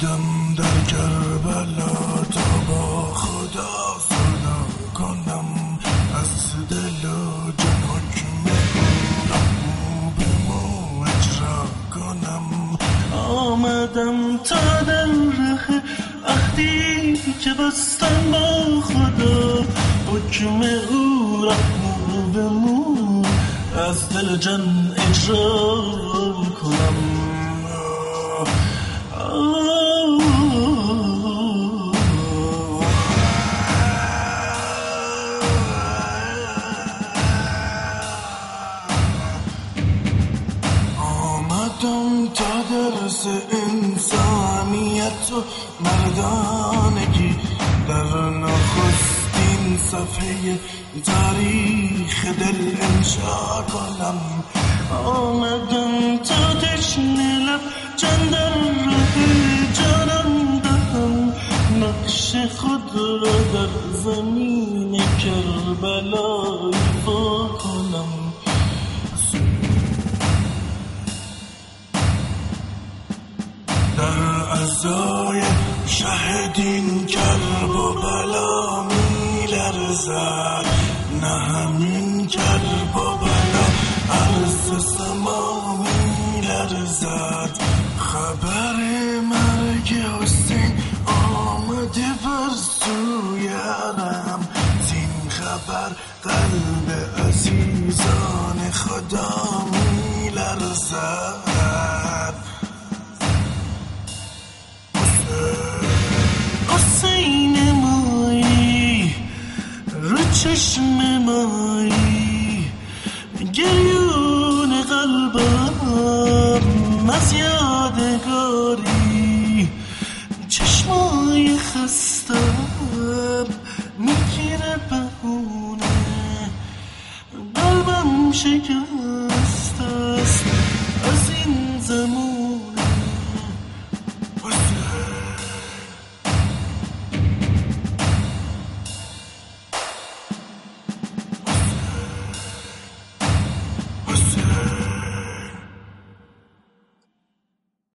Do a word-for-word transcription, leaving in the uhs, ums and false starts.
آمدم در کربلا تا با خدا صلح کنم، از دل و جان حکم او به مو اجرا کنم. آمدم تا در ره عهدی که بستم با خدا، حکم او را مو به مو از دل جان اجرا کنم. آمدم تا درس انسانیت و مردانگی در نخستین صفحه تاریخ دل انشا کنم. آمدم تا تشنه لب جان در ره جانم دهم، نقش خود را در زمین کربلا ایفا کنم. در عزای شهدین کرب و بلا می لرزد، نه همین کرب و بلا عرض سما می لرزد. خبر مرگ حسین آمده بر سوی حرم، زین خبر قلب عزیزان خدا می لرزد. حسین مایی رو چشم مایی